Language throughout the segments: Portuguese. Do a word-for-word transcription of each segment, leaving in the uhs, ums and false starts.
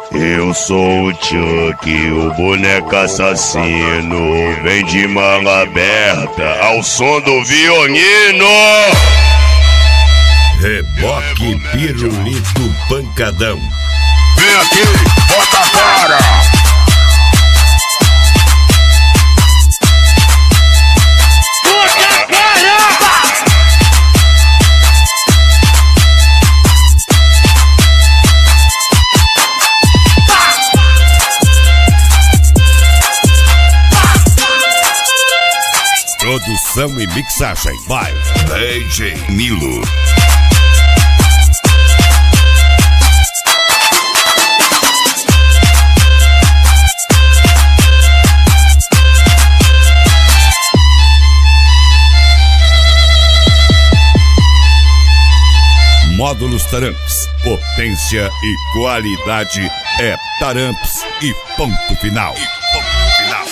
Eu sou o Chuck, o boneco assassino. Vem de manga aberta ao som do violino. Reboque, pirulito, pancadão. Vem aqui, bota a cara. Produção e mixagem by D J Nilo. Módulos Taramps, potência e qualidade é Taramps e ponto final. E ponto final.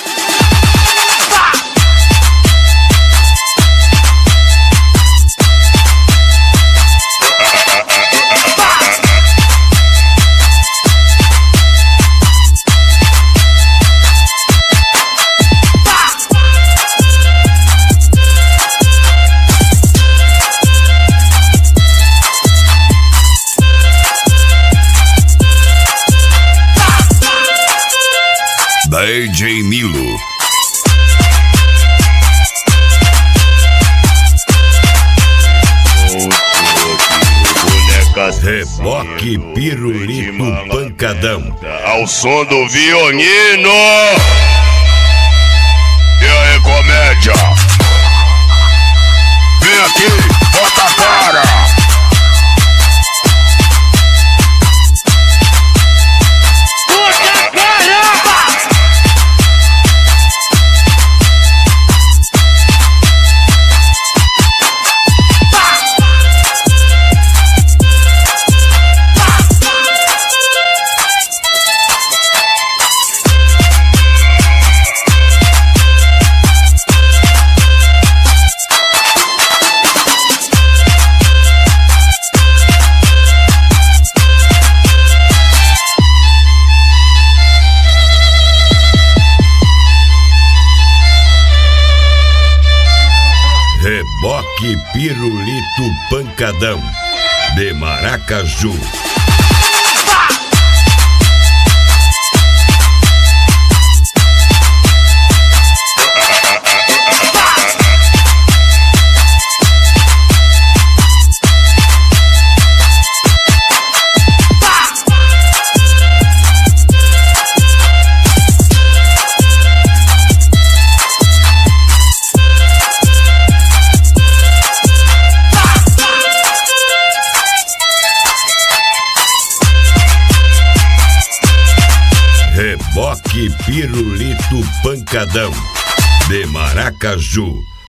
D J Nilo. Reboque, pirulito, pancadão. Ao som do violino. E aí, comédia? Vem aqui, bota a cara. Reboque, pirulito, pancadão de Maracaju. Reboque, pirulito, pancadão de Maracaju.